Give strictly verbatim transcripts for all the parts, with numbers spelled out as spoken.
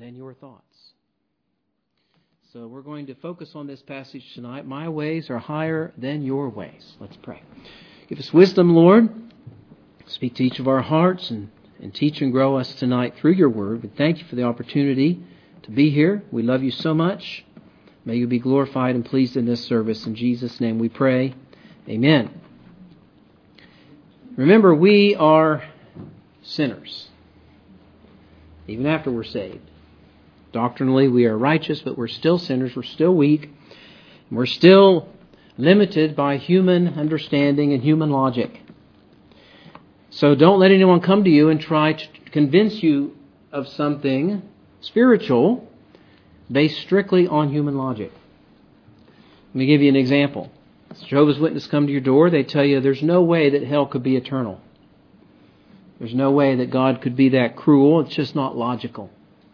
than your thoughts. So we're going to focus on this passage tonight. My ways are higher than your ways. Let's pray. Give us wisdom, Lord. Speak to each of our hearts and, and teach and grow us tonight through your word. We thank you for the opportunity to be here. We love you so much. May you be glorified and pleased in this service. In Jesus' name we pray. Amen. Remember, we are sinners, even after we're saved. Doctrinally, we are righteous, but we're still sinners. We're still weak. We're still limited by human understanding and human logic. So don't let anyone come to you and try to convince you of something spiritual based strictly on human logic. Let me give you an example. Jehovah's Witnesses come to your door. They tell you there's no way that hell could be eternal. There's no way that God could be that cruel. It's just not logical.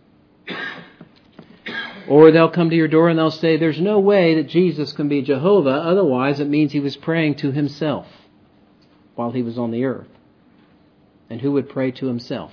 Or they'll come to your door and they'll say there's no way that Jesus can be Jehovah. Otherwise, it means he was praying to himself while he was on the earth. And who would pray to himself?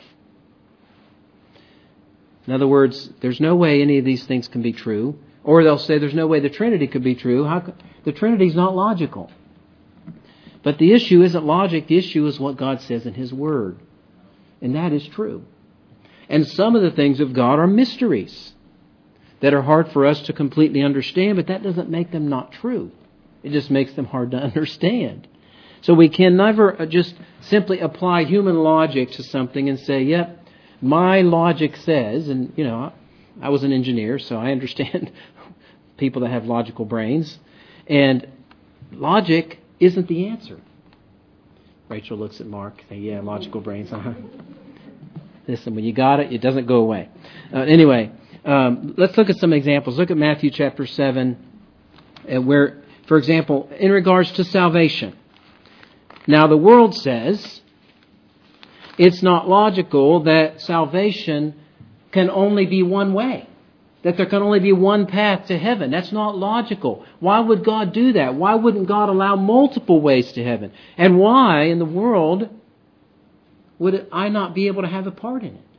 In other words, there's no way any of these things can be true. Or they'll say there's no way the Trinity could be true. How could, the Trinity's not logical. But the issue isn't logic. The issue is what God says in his word. And that is true. And some of the things of God are mysteries that are hard for us to completely understand, but that doesn't make them not true. It just makes them hard to understand. So we can never just simply apply human logic to something and say, yep, my logic says, and you know, I was an engineer, so I understand people that have logical brains, and logic isn't the answer. Rachel looks at Mark and says, yeah, logical brains, uh-huh. Listen, when you got it, it doesn't go away. Uh, anyway, um, let's look at some examples. Look at Matthew chapter seven, and where, for example, in regards to salvation. Now, the world says it's not logical that salvation can only be one way, that there can only be one path to heaven. That's not logical. Why would God do that? Why wouldn't God allow multiple ways to heaven? And why in the world would I not be able to have a part in it?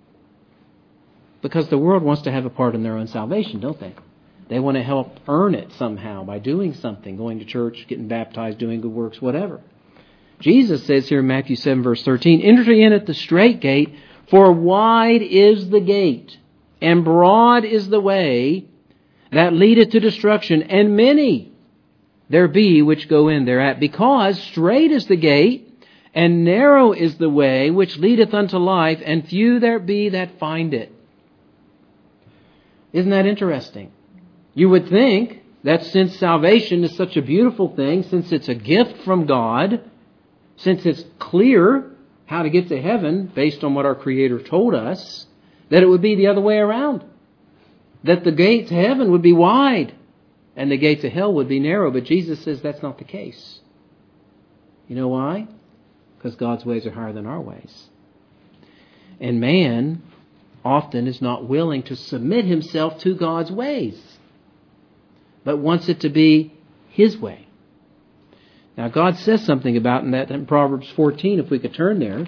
Because the world wants to have a part in their own salvation, don't they? They want to help earn it somehow by doing something, going to church, getting baptized, doing good works, whatever. Jesus says here in Matthew seven verse thirteen, enter in at the straight gate, for wide is the gate, and broad is the way that leadeth to destruction, and many there be which go in thereat. Because straight is the gate, and narrow is the way which leadeth unto life, and few there be that find it. Isn't that interesting? You would think that since salvation is such a beautiful thing, since it's a gift from God, since it's clear how to get to heaven based on what our Creator told us, that it would be the other way around. That the gate to heaven would be wide and the gate to hell would be narrow. But Jesus says that's not the case. You know why? Because God's ways are higher than our ways. And man often is not willing to submit himself to God's ways, but wants it to be his way. Now, God says something about that in Proverbs fourteen, if we could turn there.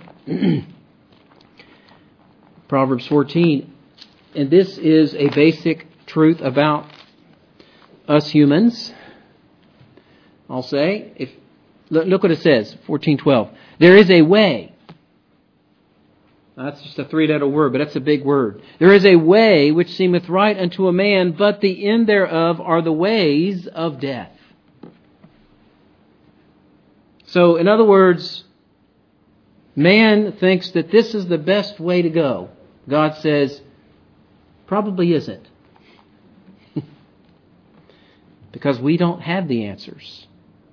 Proverbs fourteen. And this is a basic truth about us humans. I'll say, if look, look what it says, fourteen twelve. There is a way. Now, that's just a three-letter word, but that's a big word. There is a way which seemeth right unto a man, but the end thereof are the ways of death. So, in other words, man thinks that this is the best way to go. God says, probably isn't. Because we don't have the answers.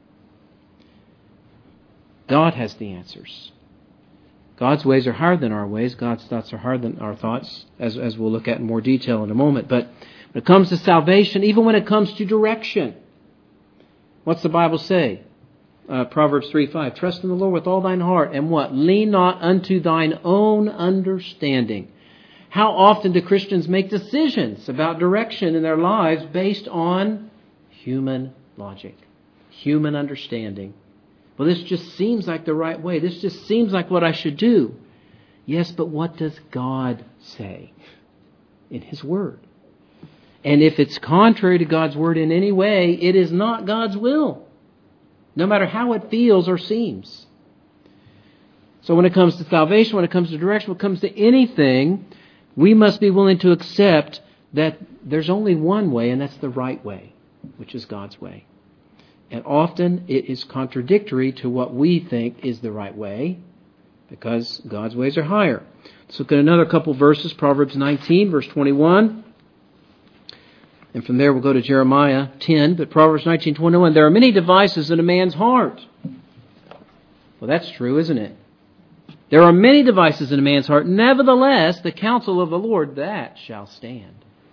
God has the answers. God's ways are higher than our ways. God's thoughts are higher than our thoughts, as, as we'll look at in more detail in a moment. But when it comes to salvation, even when it comes to direction, what's the Bible say? Uh, Proverbs three five. Trust in the Lord with all thine heart, and what? Lean not unto thine own understanding. How often do Christians make decisions about direction in their lives based on human logic, human understanding? Well, this just seems like the right way. This just seems like what I should do. Yes, but what does God say? in His Word. And if it's contrary to God's Word in any way, it is not God's will, no matter how it feels or seems. So when it comes to salvation, when it comes to direction, when it comes to anything, we must be willing to accept that there's only one way, and that's the right way, which is God's way. And often it is contradictory to what we think is the right way, because God's ways are higher. Let's look at another couple verses, Proverbs nineteen, verse twenty-one. And from there we'll go to Jeremiah ten, but Proverbs nineteen, twenty-one. There are many devices in a man's heart. Well, that's true, isn't it? There are many devices in a man's heart. Nevertheless, the counsel of the Lord, that shall stand.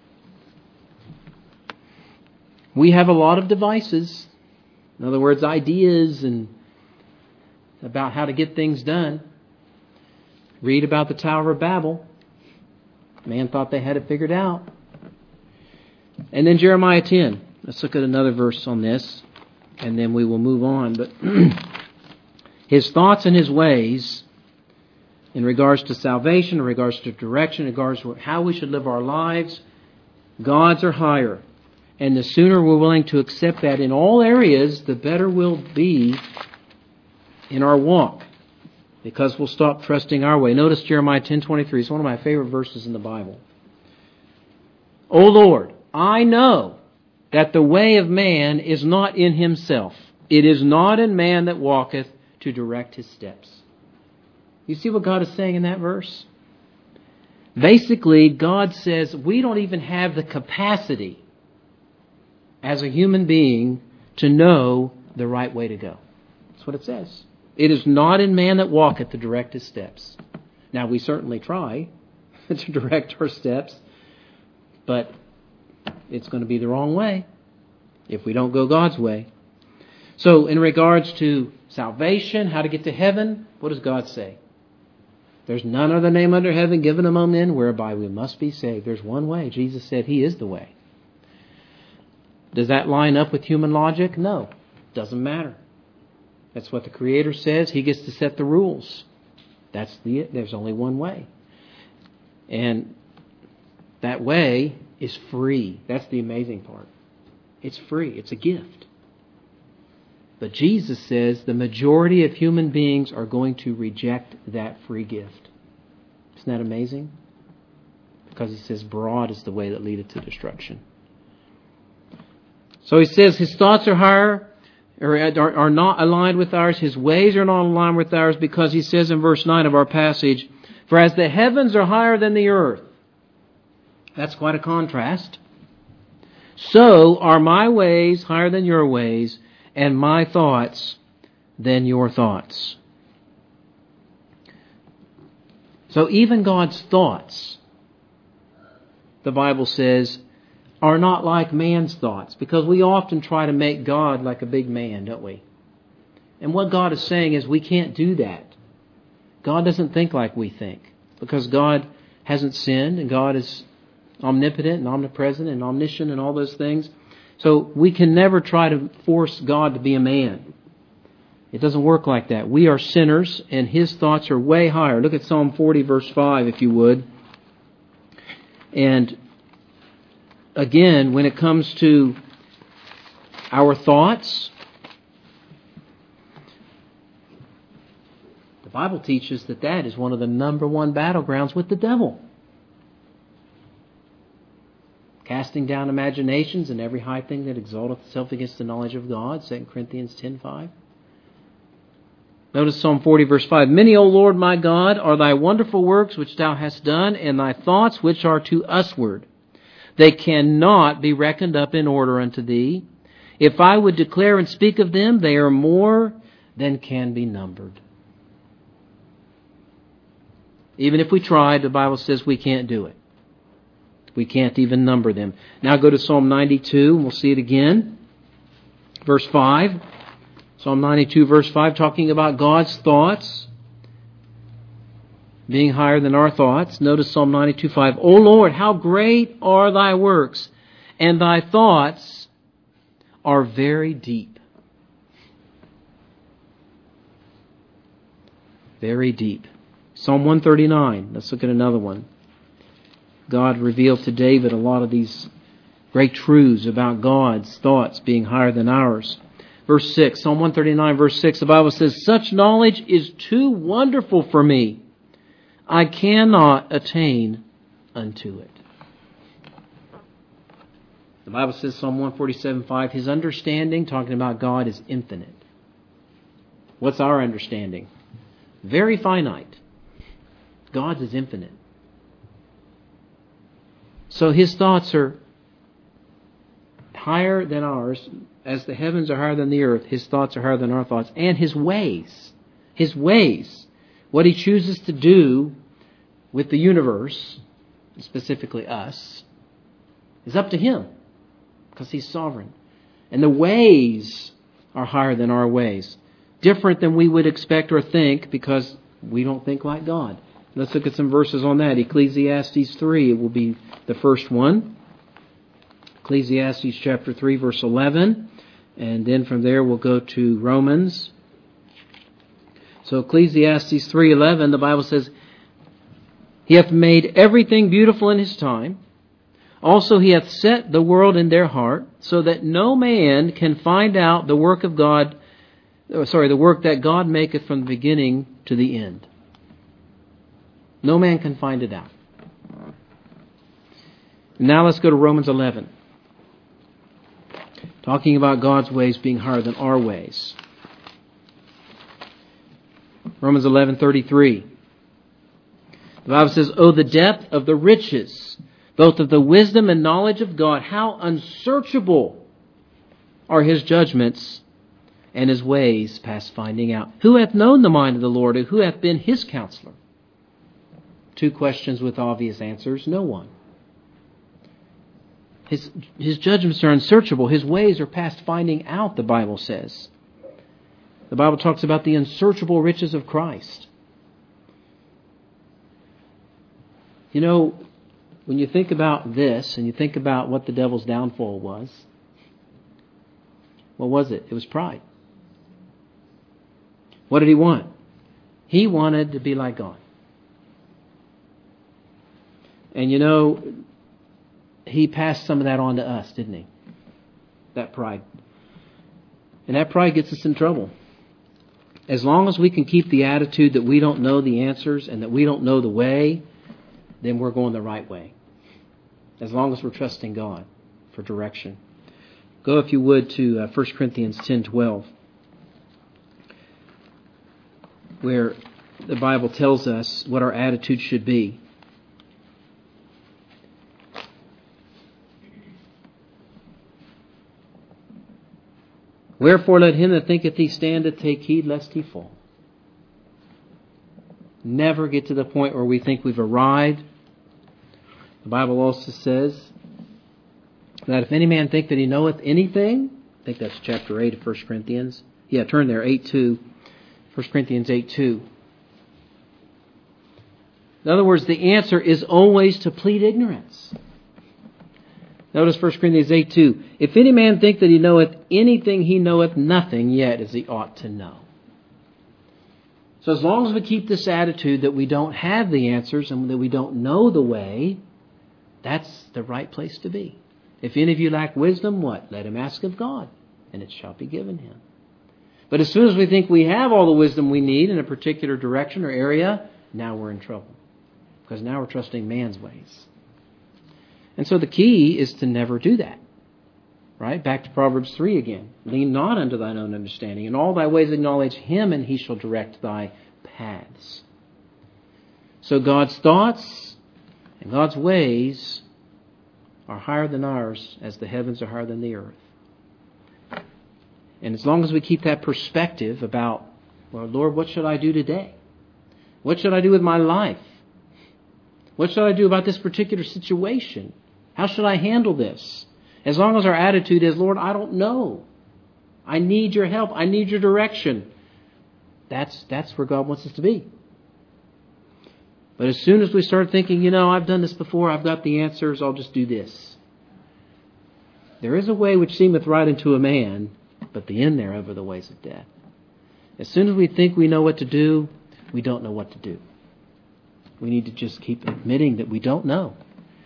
We have a lot of devices. In other words, ideas and about how to get things done. Read about the Tower of Babel. Man thought they had it figured out. And then Jeremiah ten. Let's look at another verse on this, and then we will move on. But His thoughts and His ways, in regards to salvation, in regards to direction, in regards to how we should live our lives, God's are higher. And the sooner we're willing to accept that in all areas, the better we'll be in our walk, because we'll stop trusting our way. Notice Jeremiah ten twenty-three. It's one of my favorite verses in the Bible. O Lord, I know that the way of man is not in himself. It is not in man that walketh to direct his steps. You see what God is saying in that verse? Basically, God says we don't even have the capacity as a human being to know the right way to go. That's what it says. It is not in man that walketh to direct his steps. Now, we certainly try to direct our steps, but it's going to be the wrong way if we don't go God's way. So, in regards to salvation, how to get to heaven, what does God say? There's none other name under heaven given among men whereby we must be saved. There's one way. Jesus said He is the way. Does that line up with human logic? No. Doesn't matter. That's what the Creator says. He gets to set the rules. That's the there's only one way. And that way is free. That's the amazing part. It's free. It's a gift. But Jesus says the majority of human beings are going to reject that free gift. Isn't that amazing? Because He says broad is the way that leadeth to destruction. So He says His thoughts are higher, or are, are not aligned with ours. His ways are not aligned with ours, because He says in verse nine of our passage, for as the heavens are higher than the earth. That's quite a contrast. So are my ways higher than your ways, and my thoughts than your thoughts. So even God's thoughts, the Bible says, are not like man's thoughts, because we often try to make God like a big man, don't we? And what God is saying is we can't do that. God doesn't think like we think, because God hasn't sinned, and God is omnipotent and omnipresent and omniscient and all those things. So we can never try to force God to be a man. It doesn't work like that. We are sinners, and His thoughts are way higher. Look at Psalm forty, verse five, if you would. And again, when it comes to our thoughts, the Bible teaches that that is one of the number one battlegrounds with the devil. Casting down imaginations and every high thing that exalteth itself against the knowledge of God, Second Corinthians ten five. Notice Psalm forty, verse five. Many, O Lord my God, are thy wonderful works which thou hast done, and thy thoughts which are to usward. They cannot be reckoned up in order unto thee. If I would declare and speak of them, they are more than can be numbered. Even if we tried, the Bible says we can't do it. We can't even number them. Now go to Psalm ninety-two, and we'll see it again. Verse five. Psalm ninety-two, verse five, talking about God's thoughts being higher than our thoughts. Notice Psalm ninety-two, five. O Lord, how great are thy works, and thy thoughts are very deep. Very deep. Psalm one thirty-nine. Let's look at another one. God revealed to David a lot of these great truths about God's thoughts being higher than ours. Verse six, Psalm one thirty-nine, verse six, the Bible says, "Such knowledge is too wonderful for me. I cannot attain unto it." The Bible says, Psalm one forty-seven, five, His understanding, talking about God, is infinite. What's our understanding? Very finite. God's is infinite. So His thoughts are higher than ours. As the heavens are higher than the earth, His thoughts are higher than our thoughts. And His ways, His ways, what He chooses to do with the universe, specifically us, is up to Him, because He's sovereign. And the ways are higher than our ways. Different than we would expect or think, because we don't think like God. Let's look at some verses on that. Ecclesiastes three, it will be the first one. Ecclesiastes chapter three, verse eleven. And then from there we'll go to Romans. So Ecclesiastes three eleven, the Bible says, "He hath made everything beautiful in His time. Also He hath set the world in their heart, so that no man can find out the work of God, oh, sorry, the work that God maketh from the beginning to the end." No man can find it out. Now let's go to Romans eleven. Talking about God's ways being higher than our ways. Romans eleven thirty-three. The Bible says, "Oh, the depth of the riches, both of the wisdom and knowledge of God, how unsearchable are His judgments, and His ways past finding out. Who hath known the mind of the Lord, or who hath been His counselor?" Two questions with obvious answers. No one. His, his judgments are unsearchable. His ways are past finding out, the Bible says. The Bible talks about the unsearchable riches of Christ. You know, when you think about this, and you think about what the devil's downfall was, what was it? It was pride. What did he want? He wanted to be like God. And you know, he passed some of that on to us, didn't he? That pride. And that pride gets us in trouble. As long as we can keep the attitude that we don't know the answers and that we don't know the way, then we're going the right way. As long as we're trusting God for direction. Go, if you would, to uh, First Corinthians ten twelve, where the Bible tells us what our attitude should be. "Wherefore let him that thinketh he standeth take heed lest he fall." Never get to the point where we think we've arrived. The Bible also says that if any man think that he knoweth anything, I think that's chapter eight of First Corinthians. Yeah, turn there, eight two. First Corinthians eight two. In other words, the answer is always to plead ignorance. Notice First Corinthians eight two. "If any man think that he knoweth anything, he knoweth nothing yet as he ought to know." So as long as we keep this attitude that we don't have the answers and that we don't know the way, that's the right place to be. "If any of you lack wisdom, what? Let him ask of God, and it shall be given him." But as soon as we think we have all the wisdom we need in a particular direction or area, now we're in trouble. Because now we're trusting man's ways. And so the key is to never do that. Right? Back to Proverbs three again. "Lean not unto thine own understanding. In all thy ways acknowledge Him, and He shall direct thy paths." So God's thoughts and God's ways are higher than ours, as the heavens are higher than the earth. And as long as we keep that perspective about, well, Lord, what should I do today? What should I do with my life? What should I do about this particular situation? How should I handle this? As long as our attitude is, Lord, I don't know. I need your help. I need your direction. That's, that's where God wants us to be. But as soon as we start thinking, you know, I've done this before, I've got the answers, I'll just do this. There is a way which seemeth right unto a man, but the end thereof are the ways of death. As soon as we think we know what to do, we don't know what to do. We need to just keep admitting that we don't know.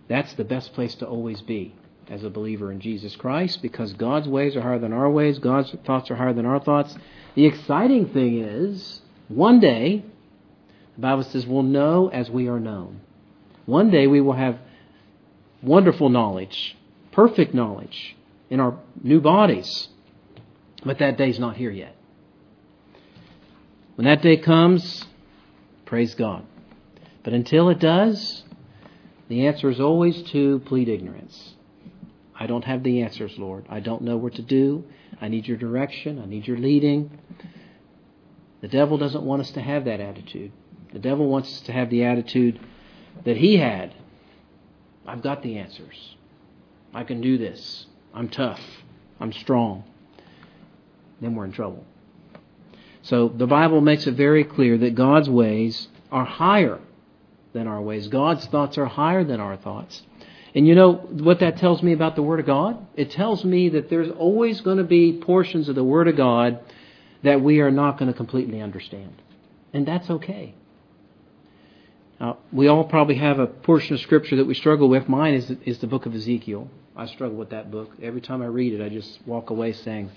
That's the best place to always be as a believer in Jesus Christ, because God's ways are higher than our ways. God's thoughts are higher than our thoughts. The exciting thing is, one day, the Bible says, we'll know as we are known. One day we will have wonderful knowledge, perfect knowledge in our new bodies. But that day's not here yet. When that day comes, praise God. But until it does, the answer is always to plead ignorance. I don't have the answers, Lord. I don't know what to do. I need your direction. I need your leading. The devil doesn't want us to have that attitude. The devil wants us to have the attitude that he had. I've got the answers. I can do this. I'm tough. I'm strong. Then we're in trouble. So the Bible makes it very clear that God's ways are higher than our ways. God's thoughts are higher than our thoughts. And you know what that tells me about the Word of God? It tells me that there's always going to be portions of the Word of God that we are not going to completely understand. And that's okay. Uh, we all probably have a portion of Scripture that we struggle with. Mine is, is the book of Ezekiel. I struggle with that book. Every time I read it, I just walk away saying,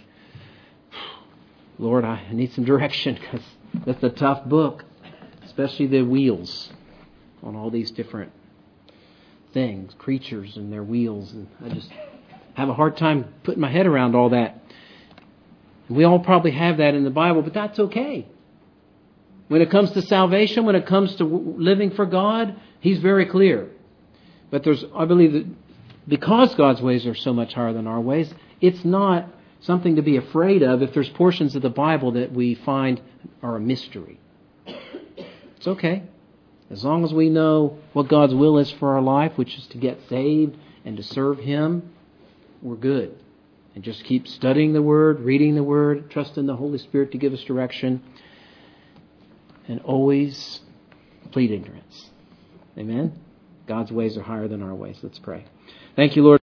Lord, I need some direction, because that's a tough book, especially the wheels on all these different things, creatures and their wheels. And I just have a hard time putting my head around all that. And we all probably have that in the Bible, but that's okay. When it comes to salvation, when it comes to living for God, He's very clear. But there's, I believe that because God's ways are so much higher than our ways, it's not something to be afraid of if there's portions of the Bible that we find are a mystery. It's okay. As long as we know what God's will is for our life, which is to get saved and to serve Him, we're good. And just keep studying the Word, reading the Word, trusting the Holy Spirit to give us direction, and always plead ignorance. Amen? God's ways are higher than our ways. Let's pray. Thank you, Lord.